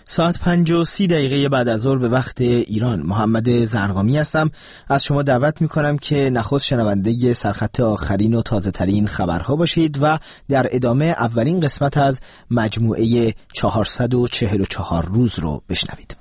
ساعت 5:30 بعد از ظهر به وقت ایران. محمد زرقامی هستم. از شما دعوت میکنم که نخست شنونده سرخط آخرین و تازه ترین خبرها باشید و در ادامه اولین قسمت از مجموعه 444 روز رو بشنوید.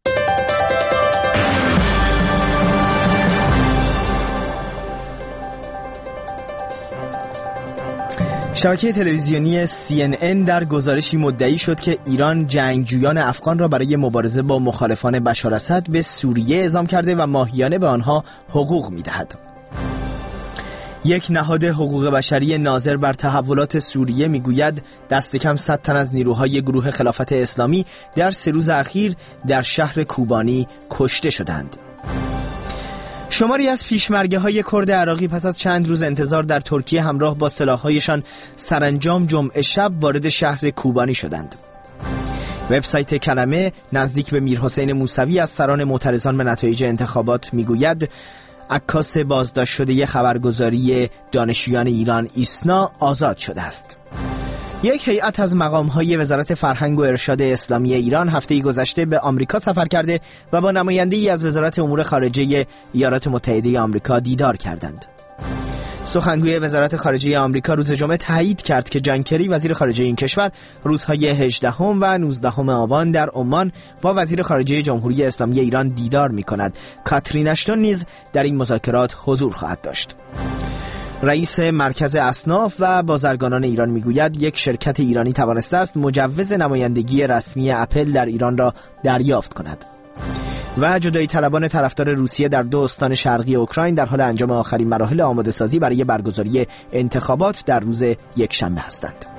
شبکه تلویزیونی CNN در گزارشی مدعی شد که ایران جنگجویان افغان را برای مبارزه با مخالفان بشار اسد به سوریه اعزام کرده و ماهیانه به آنها حقوق می‌دهد. یک نهاد حقوق بشری ناظر بر تحولات سوریه میگوید دست کم 100 تن از نیروهای گروه خلافت اسلامی در 3 روز اخیر در شهر کوبانی کشته شدند. شماری از پیشمرگه‌های کرد عراقی پس از چند روز انتظار در ترکیه همراه با سلاح‌هایشان سرانجام جمعه شب وارد شهر کوبانی شدند. وبسایت کلمه نزدیک به میرحسین موسوی از سران معترضان به نتایج انتخابات میگوید عکاس بازداشت شده خبرگزاری دانشجویان ایران ایسنا آزاد شده است. یک هیئت از مقام‌های وزارت فرهنگ و ارشاد اسلامی ایران هفته‌ای گذشته به آمریکا سفر کرده و با نماینده‌ای از وزارت امور خارجه ایالات متحده آمریکا دیدار کردند. سخنگوی وزارت خارجه آمریکا روز جمعه تایید کرد که جان کری وزیر خارجه این کشور روزهای 18 و 19 آبان در عمان با وزیر خارجه جمهوری اسلامی ایران دیدار می‌کند. کاترین اشتون نیز در این مذاکرات حضور خواهد داشت. رئیس مرکز اصناف و بازرگانان ایران میگوید یک شرکت ایرانی توانسته است مجوز نمایندگی رسمی اپل در ایران را دریافت کند. و جدایی طلبان طرفدار روسیه در 2 استان شرقی اوکراین در حال انجام آخرین مراحل آماده سازی برای برگزاری انتخابات در روز یکشنبه هستند.